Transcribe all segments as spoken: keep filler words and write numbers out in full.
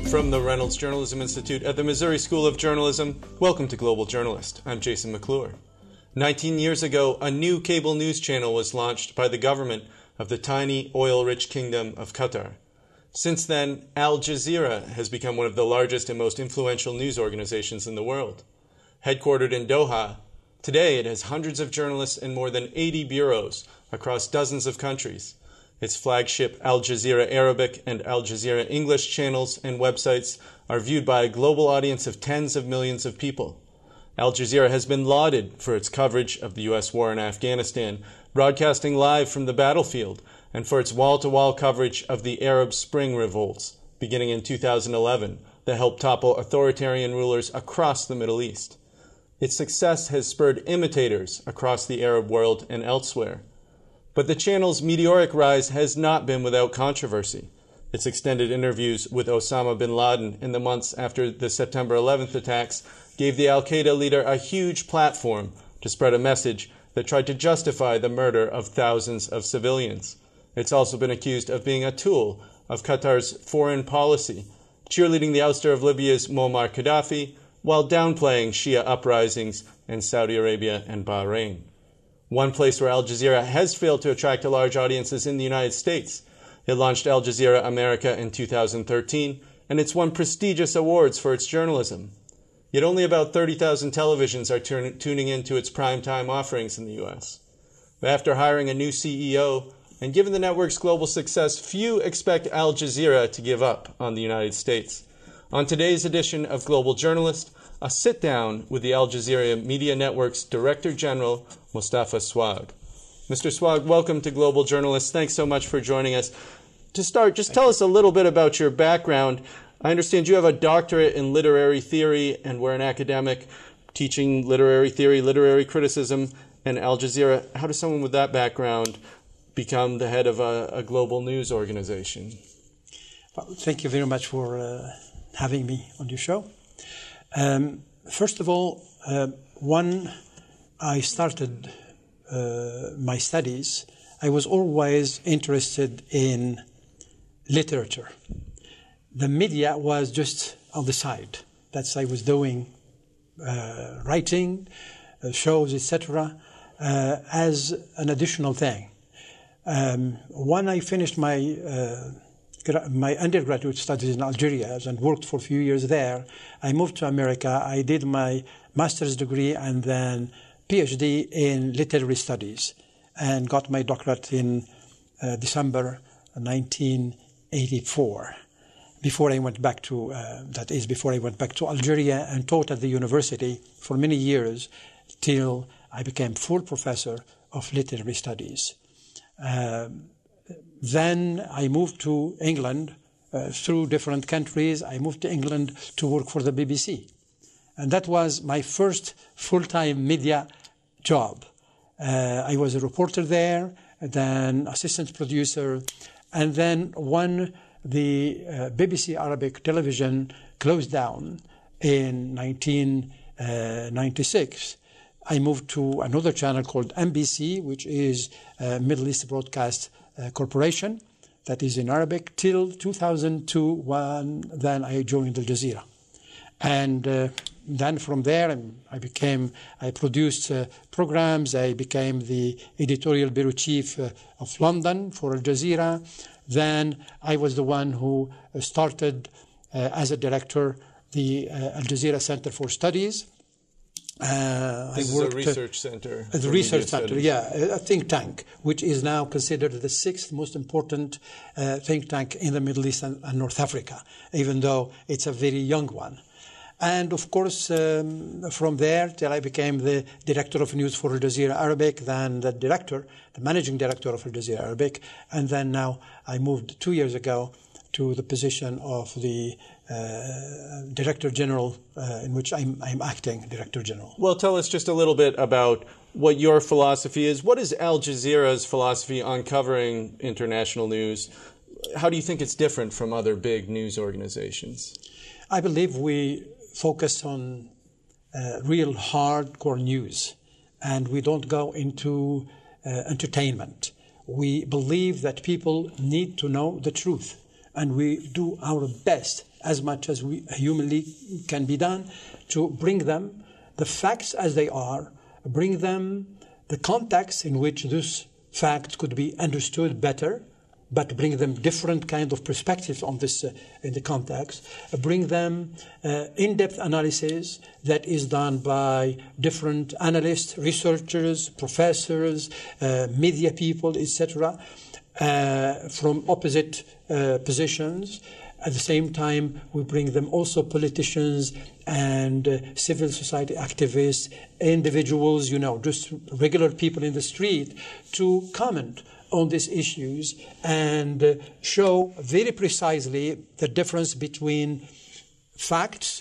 From the Reynolds Journalism Institute at the Missouri School of Journalism, welcome to Global Journalist. I'm Jason McClure. Nineteen years ago, a new cable news channel was launched by the government of the tiny, oil-rich kingdom of Qatar. Since then, Al Jazeera has become one of the largest and most influential news organizations in the world. Headquartered in Doha, today it has hundreds of journalists and more than eighty bureaus across dozens of countries. Its flagship Al Jazeera Arabic and Al Jazeera English channels and websites are viewed by a global audience of tens of millions of people. Al Jazeera has been lauded for its coverage of the U S war in Afghanistan, broadcasting live from the battlefield, and for its wall-to-wall coverage of the Arab Spring revolts, beginning in two thousand eleven, that helped topple authoritarian rulers across the Middle East. Its success has spurred imitators across the Arab world and elsewhere. But the channel's meteoric rise has not been without controversy. Its extended interviews with Osama bin Laden in the months after the September eleventh attacks gave the al-Qaeda leader a huge platform to spread a message that tried to justify the murder of thousands of civilians. It's also been accused of being a tool of Qatar's foreign policy, cheerleading the ouster of Libya's Muammar Gaddafi while downplaying Shia uprisings in Saudi Arabia and Bahrain. One place where Al Jazeera has failed to attract a large audience is in the United States. It launched Al Jazeera America in two thousand thirteen, and it's won prestigious awards for its journalism. Yet only about thirty thousand televisions are turn- tuning into its primetime offerings in the U S. But after hiring a new C E O, and given the network's global success, few expect Al Jazeera to give up on the United States. On today's edition of Global Journalist, a sit-down with the Al Jazeera Media Network's Director General, Mustafa Swag. Mister Swag, welcome to Global Journalist. Thanks so much for joining us. To start, just tell us a little bit about your background. I understand you have a doctorate in literary theory and were an academic teaching literary theory, literary criticism, and Al Jazeera. How does someone with that background become the head of a, a global news organization? Well, thank you very much for uh, having me on your show. Um, first of all, uh, when I started uh, my studies, I was always interested in literature. The media was just on the side. That's I was doing uh, writing, uh, shows, et cetera, uh, as an additional thing. Um, when I finished my uh, my undergraduate studies in Algeria and worked for a few years there, I moved to America. I did my master's degree and then PhD in literary studies and got my doctorate in uh, December nineteen eighty-four. Before I went back to, uh, that is before I went back to Algeria and taught at the university for many years till I became full professor of literary studies. Uh, Then I moved to England uh, through different countries. I moved to England to work for the B B C. And that was my first full-time media job. Uh, I was a reporter there, then assistant producer. And then when the uh, B B C Arabic television closed down in nineteen ninety-six, I moved to another channel called M B C, which is uh, Middle East Broadcast Uh, corporation that is in Arabic till two thousand two, when then I joined Al Jazeera. And uh, then from there I became, I produced uh, programs, I became the editorial bureau chief uh, of London for Al Jazeera. Then I was the one who started uh, as a director the uh, Al Jazeera Center for Studies. Uh, this I worked, is a research center. Uh, the research center, yeah, a think tank, which is now considered the sixth most important uh, think tank in the Middle East and, and North Africa, even though it's a very young one. And of course, um, from there till I became the director of news for Al Jazeera Arabic, then the director, the managing director of Al Jazeera Arabic, and then now I moved two years ago to the position of the uh, Director General, uh, in which I'm, I'm acting Director General. Well, tell us just a little bit about what your philosophy is. What is Al Jazeera's philosophy on covering international news? How do you think it's different from other big news organizations? I believe we focus on uh, real hardcore news, and we don't go into uh, entertainment. We believe that people need to know the truth, and we do our best as much as we humanly can be done to bring them the facts as they are, bring them the context in which those facts could be understood better, but bring them different kind of perspectives on this uh, in the context, uh, bring them uh, in-depth analysis that is done by different analysts, researchers, professors, uh, media people, et cetera, uh, from opposite uh, positions. At the same time, we bring them also politicians and uh, civil society activists, individuals, you know, just regular people in the street to comment on these issues and uh, show very precisely the difference between facts,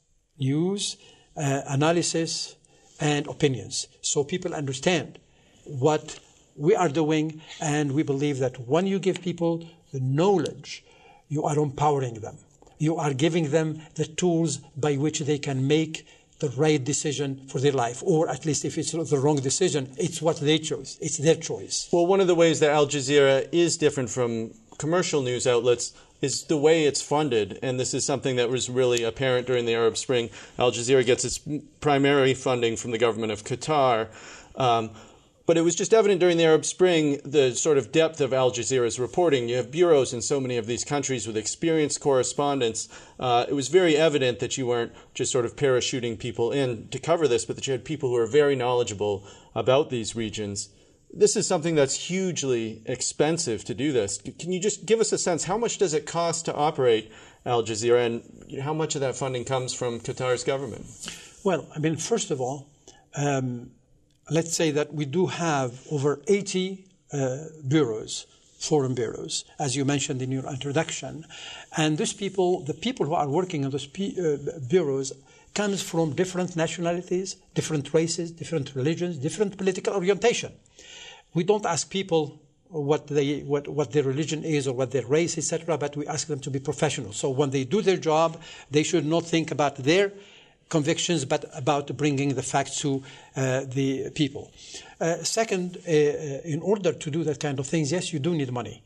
news, uh, analysis, and opinions. So people understand what we are doing, and we believe that when you give people the knowledge, you are empowering them. You are giving them the tools by which they can make the right decision for their life, or at least if it's the wrong decision, it's what they chose. It's their choice. Well, one of the ways that Al Jazeera is different from commercial news outlets is the way it's funded, and this is something that was really apparent during the Arab Spring. Al Jazeera gets its primary funding from the government of Qatar, um, but it was just evident during the Arab Spring the sort of depth of Al Jazeera's reporting. You have bureaus in so many of these countries with experienced correspondents. Uh, it was very evident that you weren't just sort of parachuting people in to cover this, but that you had people who are very knowledgeable about these regions. This is something that's hugely expensive to do this. Can you just give us a sense, how much does it cost to operate Al Jazeera, and how much of that funding comes from Qatar's government? Well, I mean, first of all, um, let's say that we do have over eighty uh, bureaus, foreign bureaus, as you mentioned in your introduction. And these people, the people who are working on those p- uh, bureaus, comes from different nationalities, different races, different religions, different political orientation. We don't ask people what they what, what their religion is or what their race, et cetera, but we ask them to be professional. So when they do their job, they should not think about their convictions, but about bringing the facts to uh, the people. Uh, second, uh, in order to do that kind of things, yes, you do need money.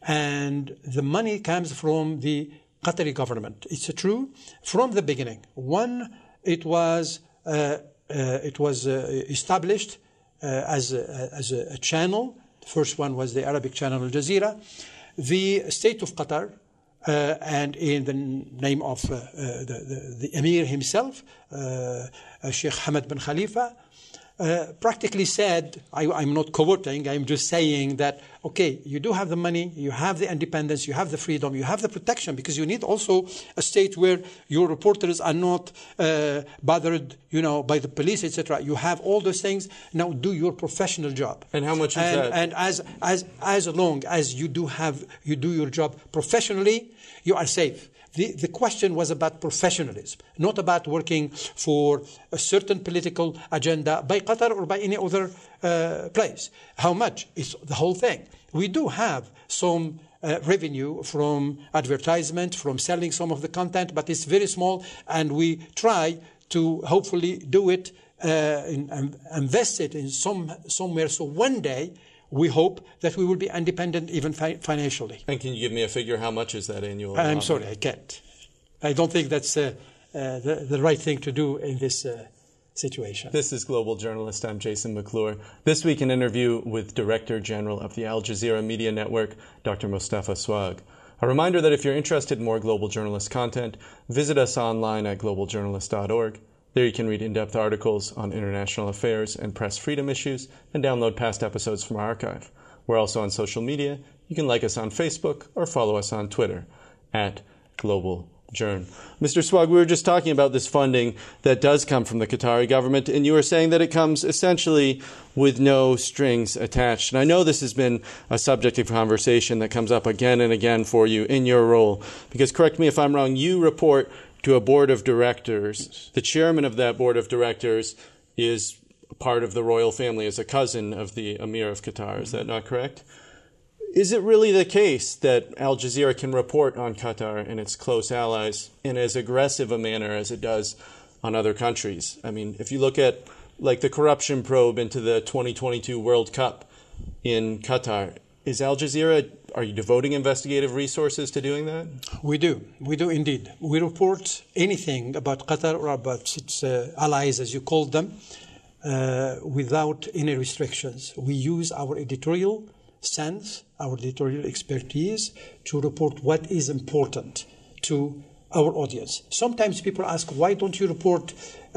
And the money comes from the Qatari government. It's true from the beginning. One, it was uh, uh, it was uh, established uh, as, a, as a, a channel. The first one was the Arabic channel Al Jazeera. The state of Qatar, Uh, and in the name of uh, uh, the, the, the Emir himself, uh, uh, Sheikh Hamad bin Khalifa, uh, practically said, I, I'm not quoting, I'm just saying that, okay, you do have the money, you have the independence, you have the freedom, you have the protection, because you need also a state where your reporters are not uh, bothered, you know, by the police, et cetera. You have all those things. Now do your professional job. And how much is and, that? And as as as long as you do have you do your job professionally, you are safe. The, the question was about professionalism, not about working for a certain political agenda by Qatar or by any other uh, place. How much is the whole thing? We do have some uh, revenue from advertisement, from selling some of the content, but it's very small, and we try to hopefully do it, uh, in, um, invest it in some somewhere, so one day we hope that we will be independent even fi- financially. And can you give me a figure? How much is that annual? I'm sorry, I can't. I don't think that's uh, uh, the, the right thing to do in this uh, situation. This is Global Journalist. I'm Jason McClure. This week, an interview with Director General of the Al Jazeera Media Network, Doctor Mustafa Swag. A reminder that if you're interested in more Global Journalist content, visit us online at global journalist dot org. There you can read in-depth articles on international affairs and press freedom issues and download past episodes from our archive. We're also on social media. You can like us on Facebook or follow us on Twitter at Global Journ. Mister Swag, we were just talking about this funding that does come from the Qatari government, and you were saying that it comes essentially with no strings attached. And I know this has been a subject of conversation that comes up again and again for you in your role, because correct me if I'm wrong, you report to a board of directors. Yes. The chairman of that board of directors is part of the royal family, is a cousin of the Emir of Qatar. Mm-hmm. Is that not correct? Is it really the case that Al Jazeera can report on Qatar and its close allies in as aggressive a manner as it does on other countries? I mean, if you look at like the corruption probe into the twenty twenty-two World Cup in Qatar, is Al Jazeera, Are you devoting investigative resources to doing that? We do. We do indeed. We report anything about Qatar or about its uh, allies, as you call them, uh, without any restrictions. We use our editorial sense, our editorial expertise to report what is important to our audience. Sometimes people ask, why don't you report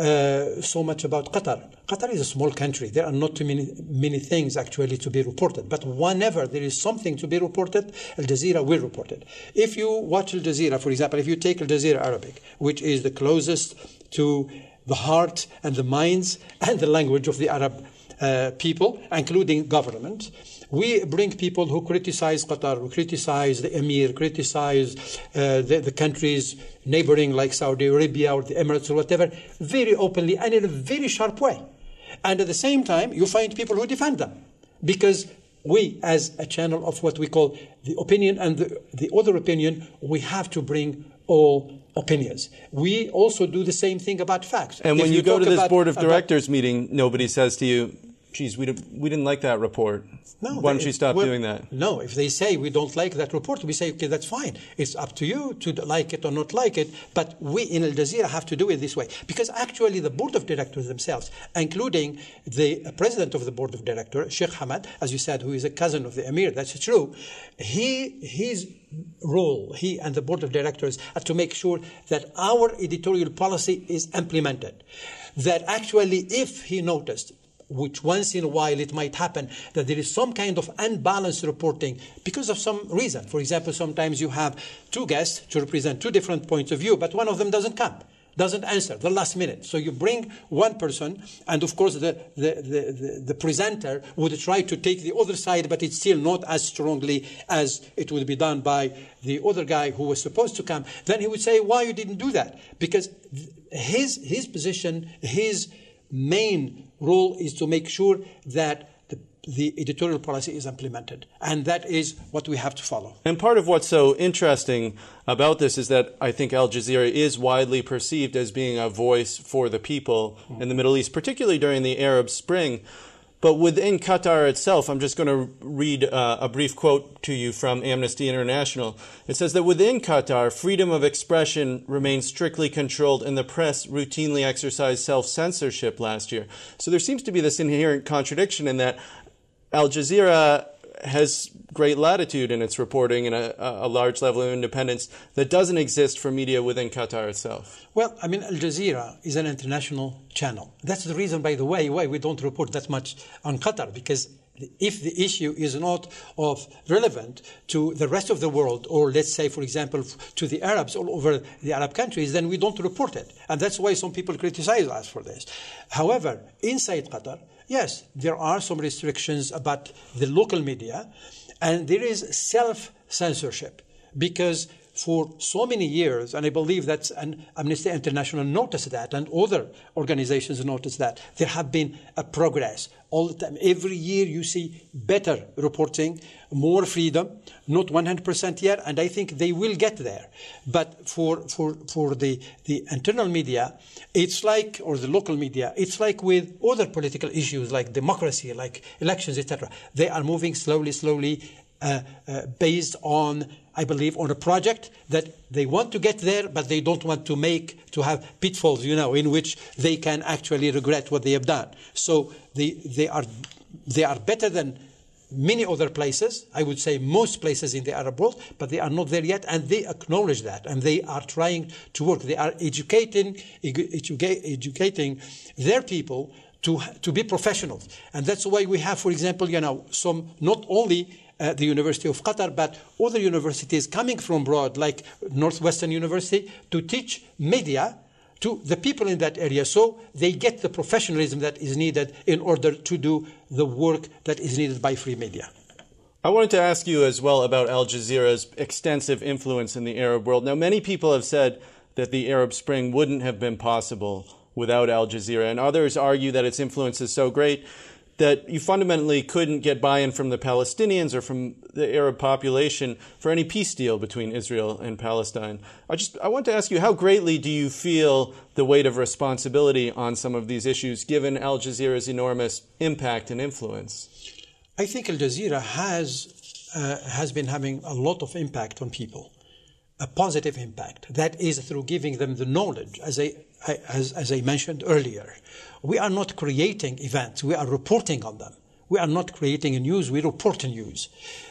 uh, so much about Qatar? Qatar is a small country. There are not too many, many things actually to be reported. But whenever there is something to be reported, Al Jazeera will report it. If you watch Al Jazeera, for example, if you take Al Jazeera Arabic, which is the closest to the heart and the minds and the language of the Arab uh, people, including government, we bring people who criticize Qatar, who criticize the Emir, criticize uh, the, the countries neighboring like Saudi Arabia or the Emirates or whatever, very openly and in a very sharp way. And at the same time, you find people who defend them. Because we, as a channel of what we call the opinion and the, the other opinion, we have to bring all opinions. We also do the same thing about facts. And If when you, you go to this about, board of directors about, meeting, nobody says to you, geez, we didn't, we didn't like that report. No, Why don't they, you stop well, doing that? No, if they say we don't like that report, we say, okay, that's fine. It's up to you to like it or not like it. But we in Al Jazeera have to do it this way. Because actually the board of directors themselves, including the president of the board of directors, Sheikh Hamad, as you said, who is a cousin of the Emir, that's true, he, his role, he and the board of directors, are to make sure that our editorial policy is implemented. That actually, if he noticed, which once in a while it might happen, that there is some kind of unbalanced reporting because of some reason. For example, sometimes you have two guests to represent two different points of view, but one of them doesn't come, doesn't answer, the last minute. So you bring one person, and of course the, the, the, the, the presenter would try to take the other side, but it's still not as strongly as it would be done by the other guy who was supposed to come. Then he would say, why you didn't do that? Because his, his position, his main role is to make sure that the, the editorial policy is implemented. And that is what we have to follow. And part of what's so interesting about this is that I think Al Jazeera is widely perceived as being a voice for the people mm-hmm. in the Middle East, particularly during the Arab Spring. But within Qatar itself, I'm just going to read uh, a brief quote to you from Amnesty International. It says that within Qatar, freedom of expression remains strictly controlled and the press routinely exercised self-censorship last year. So there seems to be this inherent contradiction in that Al Jazeera has great latitude in its reporting and a, a large level of independence that doesn't exist for media within Qatar itself. Well, I mean, Al Jazeera is an international channel. That's the reason, by the way, why we don't report that much on Qatar, because if the issue is not of relevant to the rest of the world, or let's say, for example, to the Arabs all over the Arab countries, then we don't report it. And that's why some people criticize us for this. However, inside Qatar, yes, there are some restrictions about the local media, and there is self-censorship, because for so many years, and I believe that Amnesty International noticed that, and other organizations noticed that, there have been a progress all the time. Every year you see better reporting, more freedom, not one hundred percent yet, and I think they will get there. But for, for, for the, the internal media, it's like, or the local media, it's like with other political issues like democracy, like elections, et cetera. They are moving slowly, slowly, uh, uh, based on, I believe, on a project that they want to get there, but they don't want to make, to have pitfalls, you know, in which they can actually regret what they have done. So they, they are, they are better than many other places, I would say most places in the Arab world, but they are not there yet, and they acknowledge that, and they are trying to work. They are educating, educa- educating their people to, to be professionals. And that's why we have, for example, you know, some, not only Uh, the University of Qatar, but other universities coming from abroad, like Northwestern University, to teach media to the people in that area, so they get the professionalism that is needed in order to do the work that is needed by free media. I wanted to ask you as well about Al Jazeera's extensive influence in the Arab world. Now, many people have said that the Arab Spring wouldn't have been possible without Al Jazeera, and others argue that its influence is so great that you fundamentally couldn't get buy-in from the Palestinians or from the Arab population for any peace deal between Israel and Palestine. I just I want to ask you, how greatly do you feel the weight of responsibility on some of these issues, given Al Jazeera's enormous impact and influence? I think Al Jazeera has uh, has been having a lot of impact on people, a positive impact. That is through giving them the knowledge, as I, as, as I mentioned earlier. We are not creating events, we are reporting on them. We are not creating a news, we report a news.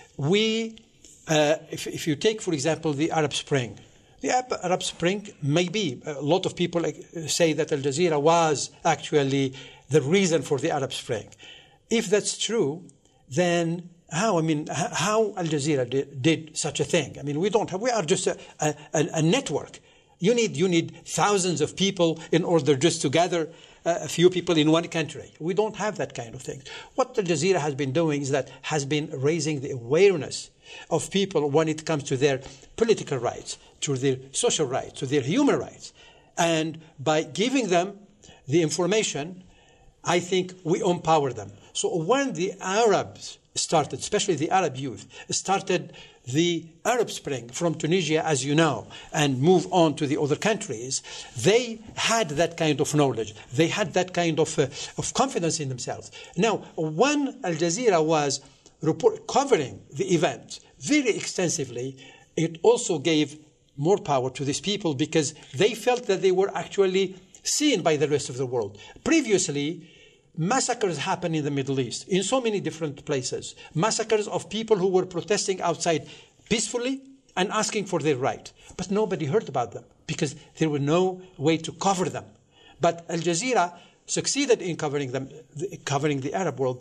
We, uh, if, if you take, for example, the Arab Spring, the Arab Spring, maybe a lot of people say that Al Jazeera was actually the reason for the Arab Spring. If that's true, then how? I mean, how Al Jazeera did, did such a thing? I mean, we don't have. We are just a, a, a network. You need you need thousands of people in order just to gather a few people in one country. We don't have that kind of thing. What Al Jazeera has been doing is that has been raising the awareness of people when it comes to their political rights, to their social rights, to their human rights. And by giving them the information, I think we empower them. So when the Arabs started, especially the Arab youth, started the Arab Spring from Tunisia, as you know, and move on to the other countries, they had that kind of knowledge. They had that kind of, uh, of confidence in themselves. Now, when Al Jazeera was report, covering the event very extensively, it also gave more power to these people because they felt that they were actually seen by the rest of the world. Previously, massacres happened in the Middle East, in so many different places. Massacres of people who were protesting outside peacefully and asking for their right. But nobody heard about them because there was no way to cover them. But Al Jazeera succeeded in covering them, covering the Arab world,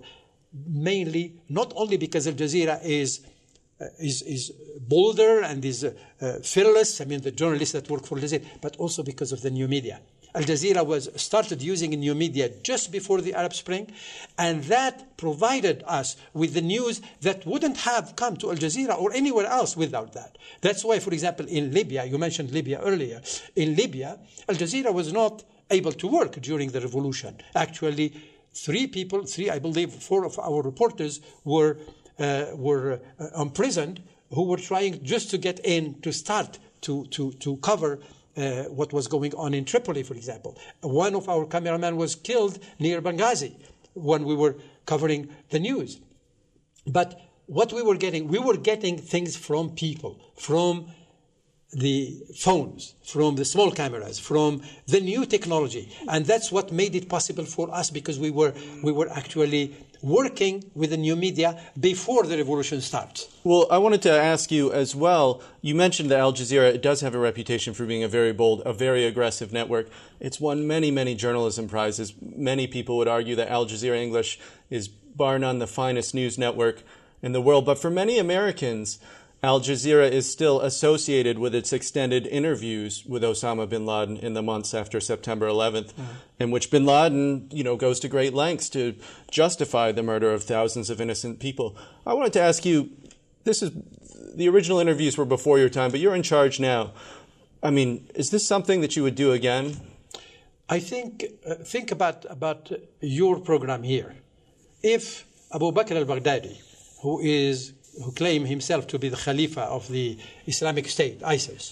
mainly not only because Al Jazeera is uh, is, is bolder and is uh, uh, fearless, I mean the journalists that work for Al Jazeera, but also because of the new media. Al Jazeera was started using new media just before the Arab Spring, and that provided us with the news that wouldn't have come to Al Jazeera or anywhere else without that. That's why, for example, in Libya, you mentioned Libya earlier, in Libya, Al Jazeera was not able to work during the revolution. Actually, three people, three, I believe, four of our reporters were, uh, were uh, imprisoned who were trying just to get in, to start to, to, to cover Uh, what was going on in Tripoli, for example. One of our cameramen was killed near Benghazi when we were covering the news. But what we were getting, we were getting things from people, from the phones, from the small cameras, from the new technology. And that's what made it possible for us, because we were we were actually working with the new media before the revolution starts. Well, I wanted to ask you as well, you mentioned that Al Jazeera, it does have a reputation for being a very bold, a very aggressive network. It's won many, many journalism prizes. Many people would argue that Al Jazeera English is bar none the finest news network in the world. But for many Americans, Al Jazeera is still associated with its extended interviews with Osama bin Laden in the months after September eleventh, mm. in which bin Laden, you know, goes to great lengths to justify the murder of thousands of innocent people. I wanted to ask you, this is, the original interviews were before your time, but you're in charge now. I mean, is this something that you would do again? I think, uh, think about, about your program here. If Abu Bakr al-Baghdadi, who is who claimed himself to be the Khalifa of the Islamic State, ISIS,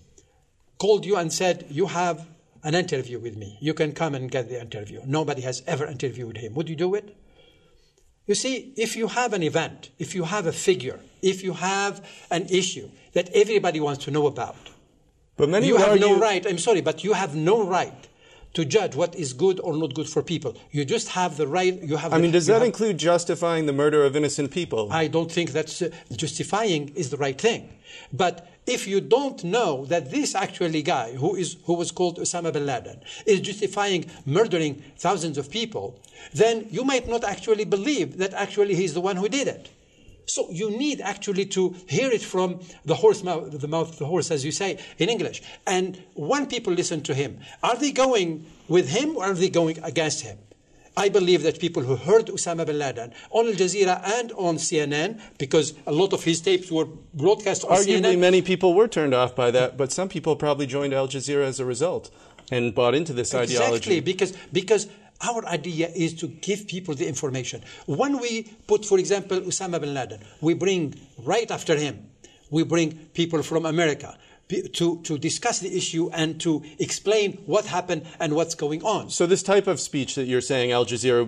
called you and said, you have an interview with me. You can come and get the interview. Nobody has ever interviewed him. Would you do it? You see, if you have an event, if you have a figure, if you have an issue that everybody wants to know about, but many you have argue- no right, I'm sorry, but you have no right to judge what is good or not good for people. You just have the right, you have I the, mean, does that have, include justifying the murder of innocent people? I don't think that's uh, justifying is the right thing. But if you don't know that this actually guy, who is who was called Osama bin Laden, is justifying murdering thousands of people, then you might not actually believe that actually he's the one who did it. So you need actually to hear it from the horse mouth, the mouth of the horse, as you say in English. And when people listen to him, are they going with him or are they going against him? I believe that people who heard Osama bin Laden on Al Jazeera and on C N N, because a lot of his tapes were broadcast on Arguably, C N N. many people were turned off by that, but some people probably joined Al Jazeera as a result and bought into this exactly, ideology. Exactly, because because our idea is to give people the information. When we put, for example, Osama bin Laden, we bring right after him, we bring people from America to, to discuss the issue and to explain what happened and what's going on. So this type of speech that you're saying Al Jazeera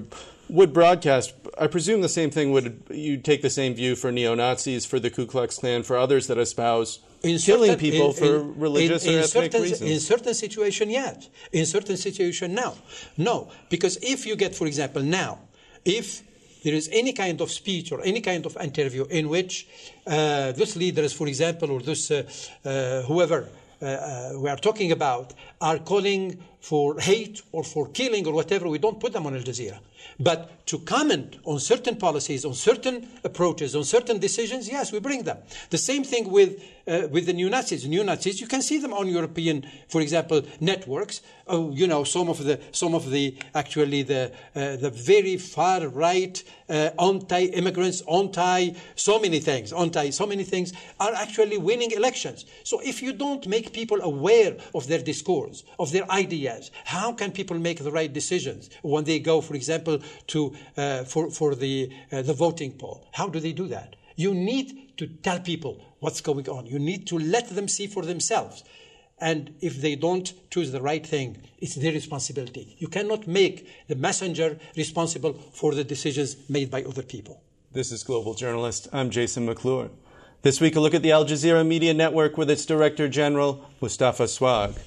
would broadcast. I presume the same thing would, you take the same view for neo-Nazis, for the Ku Klux Klan, for others that espouse in killing certain, people in, for in, religious in, in or ethnic certain, reasons. In certain situation, yes. In certain situation, no. No, because if you get, for example, now, if there is any kind of speech or any kind of interview in which uh, those leaders, for example, or those uh, uh, whoever uh, uh, we are talking about are calling for hate or for killing or whatever, we don't put them on Al Jazeera. But to comment on certain policies, on certain approaches, on certain decisions, yes, we bring them. The same thing with uh, with the neo-Nazis. Neo-Nazis, you can see them on European, for example, networks. Uh, you know, some of the some of the actually the uh, the very far right uh, anti-immigrants, anti so many things, anti so many things are actually winning elections. So if you don't make people aware of their discourse, of their ideas, how can people make the right decisions when they go, for example, to uh, for for the uh, the voting poll? How do they do that? You need to tell people what's going on. You need to let them see for themselves. And if they don't choose the right thing, it's their responsibility. You cannot make the messenger responsible for the decisions made by other people. This is Global Journalist. I'm Jason McClure. This week, a look at the Al Jazeera Media Network with its Director General, Mustafa Swag.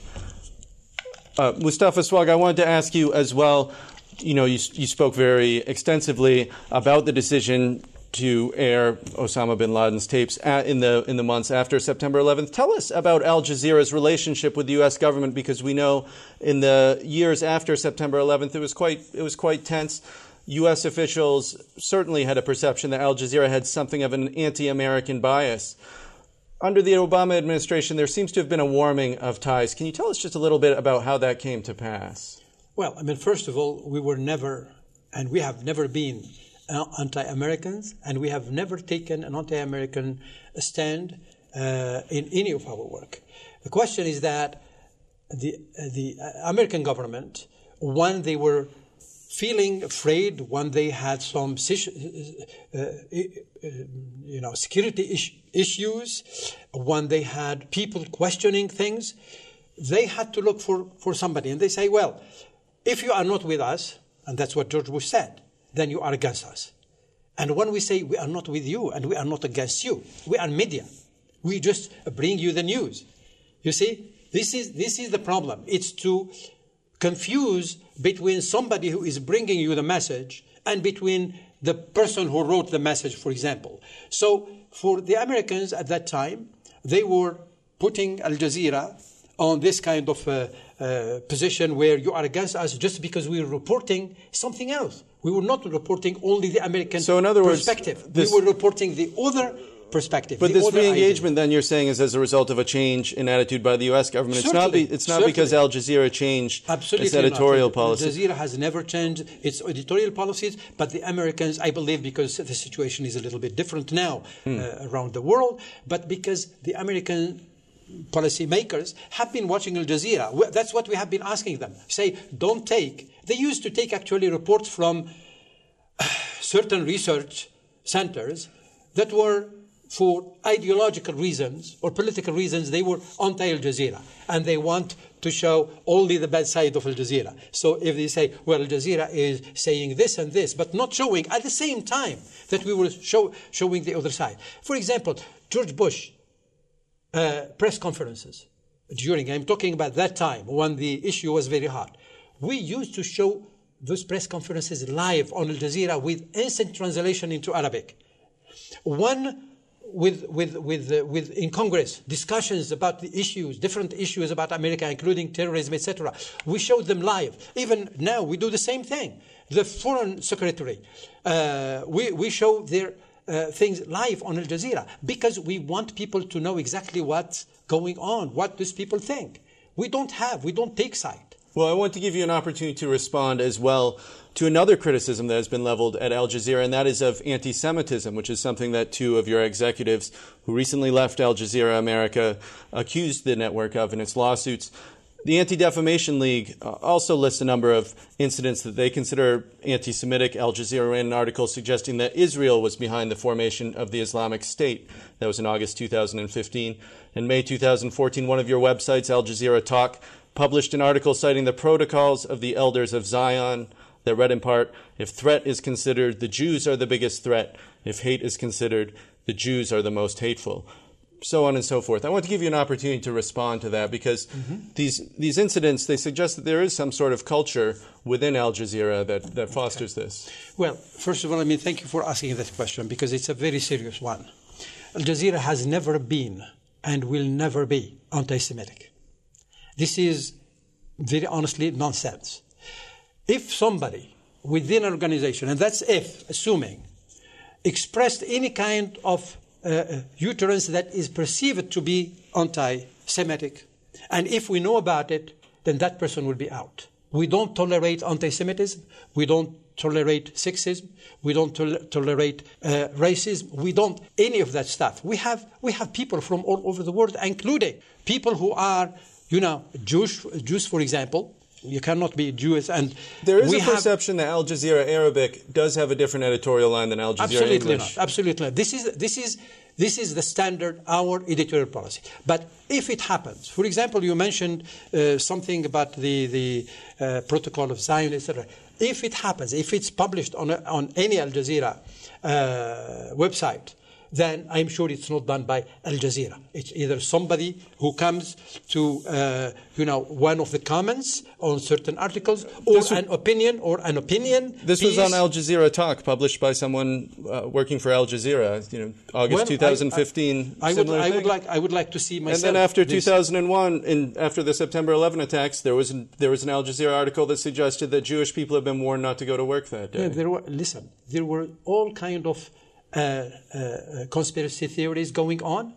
Uh, Mustafa Swag, I wanted to ask you as well, you know, you, you spoke very extensively about the decision to air Osama bin Laden's tapes at, in the in the months after September eleventh. Tell us about Al Jazeera's relationship with the U S government, because we know in the years after September eleventh it was quite it was quite tense. U S officials certainly had a perception that Al Jazeera had something of an anti-American bias. Under the Obama administration, there seems to have been a warming of ties. Can you tell us just a little bit about how that came to pass? Well, I mean, first of all, we were never, and we have never been anti-Americans, and we have never taken an anti-American stand uh, in any of our work. The question is that the the American government, when they were feeling afraid, when they had some uh, you know security is- issues, when they had people questioning things, they had to look for, for somebody, and they say, well, if you are not with us, and that's what George Bush said, then you are against us. And when we say we are not with you and we are not against you, we are media. We just bring you the news. You see, this is this is the problem. It's to confuse between somebody who is bringing you the message and between the person who wrote the message, for example. So for the Americans at that time, they were putting Al Jazeera on this kind of uh, uh, position where you are against us just because we are reporting something else. We were not reporting only the American so in other words, perspective. This, we were reporting the other perspective. But the this re-engagement, idea. then, you're saying is as a result of a change in attitude by the U S government. Certainly, it's not, be, it's not certainly. because Al Jazeera changed Absolutely its editorial not. policy. Al Jazeera has never changed its editorial policies, but the Americans, I believe, because the situation is a little bit different now hmm. uh, around the world, but because the American policymakers have been watching Al Jazeera. That's what we have been asking them. Say, don't take. They used to take actually reports from certain research centers that were, for ideological reasons or political reasons, they were anti-Al Jazeera. And they want to show only the bad side of Al Jazeera. So if they say, well, Al Jazeera is saying this and this, but not showing at the same time that we were show, showing the other side. For example, George Bush uh, press conferences during, I'm talking about that time when the issue was very hot. We used to show those press conferences live on Al Jazeera with instant translation into Arabic. One with with with uh, with in Congress discussions about the issues, different issues about America, including terrorism, et cetera. We showed them live. Even now, we do the same thing. The Foreign Secretary, uh, we we show their uh, things live on Al Jazeera because we want people to know exactly what's going on, what these people think. We don't have, we don't take side. Well, I want to give you an opportunity to respond as well to another criticism that has been leveled at Al Jazeera, and that is of anti-Semitism, which is something that two of your executives who recently left Al Jazeera America accused the network of in its lawsuits. The Anti-Defamation League also lists a number of incidents that they consider anti-Semitic. Al Jazeera ran an article suggesting that Israel was behind the formation of the Islamic State. That was in August two thousand fifteen. In May two thousand fourteen, one of your websites, Al Jazeera Talk, published an article citing the protocols of the Elders of Zion, that read in part, if threat is considered, the Jews are the biggest threat. If hate is considered, the Jews are the most hateful. So on and so forth. I want to give you an opportunity to respond to that because mm-hmm. these these incidents, they suggest that there is some sort of culture within Al Jazeera that, that fosters okay. this. Well, first of all, I mean, thank you for asking this question because it's a very serious one. Al Jazeera has never been and will never be anti-Semitic. This is very honestly nonsense. If somebody within an organization, and that's if, assuming, expressed any kind of uh, utterance that is perceived to be anti-Semitic, and if we know about it, then that person will be out. We don't tolerate anti-Semitism. We don't tolerate sexism. We don't tol- tolerate uh, racism. We don't any of that stuff. We have we have people from all over the world, including people who are, you know, Jewish, Jews, for example. You cannot be Jewish, and there is we a perception have, that Al Jazeera Arabic does have a different editorial line than Al Jazeera absolutely English. Not, absolutely not. This is this is this is the standard, our editorial policy. But if it happens, for example, you mentioned uh, something about the the uh, protocol of Zion, et cetera. If it happens, if it's published on a, on any Al Jazeera uh, website, then I'm sure it's not done by Al Jazeera. It's either somebody who comes to, uh, you know, one of the comments on certain articles, or was, an opinion, or an opinion. This piece. was on Al Jazeera Talk, published by someone uh, working for Al Jazeera. You know, August well, twenty fifteen. I, I, I would, I would like, I would like to see myself. And then after this. two thousand one, in, after the September eleventh attacks, there was an, there was an Al Jazeera article that suggested that Jewish people have been warned not to go to work that day. Yeah, there were. Listen, there were all kind of. Uh, uh, conspiracy theories going on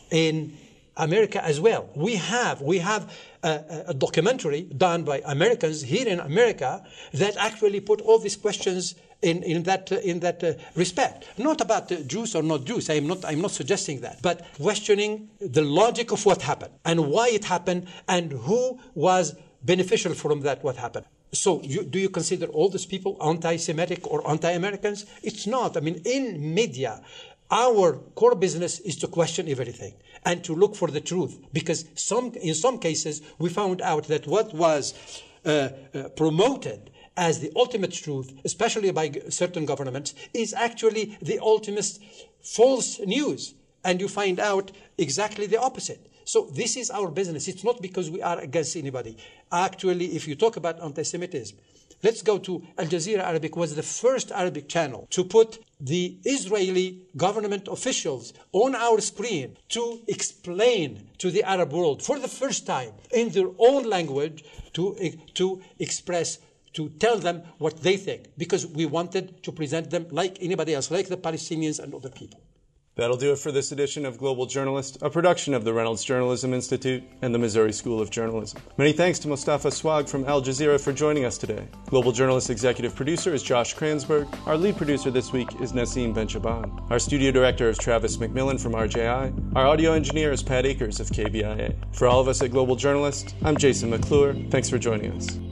in America as well. We have we have a, a documentary done by Americans here in America that actually put all these questions in in that uh, in that uh, respect. Not about uh, Jews or not Jews. I'm not I'm not suggesting that, but questioning the logic of what happened and why it happened and who was beneficial from that what happened. So you, do you consider all these people anti-Semitic or anti-Americans? It's not. I mean, in media, our core business is to question everything and to look for the truth. Because some, in some cases, we found out that what was uh, uh, promoted as the ultimate truth, especially by certain governments, is actually the ultimate false news. And you find out exactly the opposite. So this is our business. It's not because we are against anybody. Actually, if you talk about anti-Semitism, let's go to Al Jazeera Arabic was the first Arabic channel to put the Israeli government officials on our screen to explain to the Arab world for the first time in their own language to, to express, to tell them what they think, because we wanted to present them like anybody else, like the Palestinians and other people. That'll do it for this edition of Global Journalist, a production of the Reynolds Journalism Institute and the Missouri School of Journalism. Many thanks to Mustafa Swag from Al Jazeera for joining us today. Global Journalist executive producer is Josh Kransberg. Our lead producer this week is Nassim Ben-Shaban. Our studio director is Travis McMillan from R J I. Our audio engineer is Pat Akers of K B I A. For all of us at Global Journalist, I'm Jason McClure. Thanks for joining us.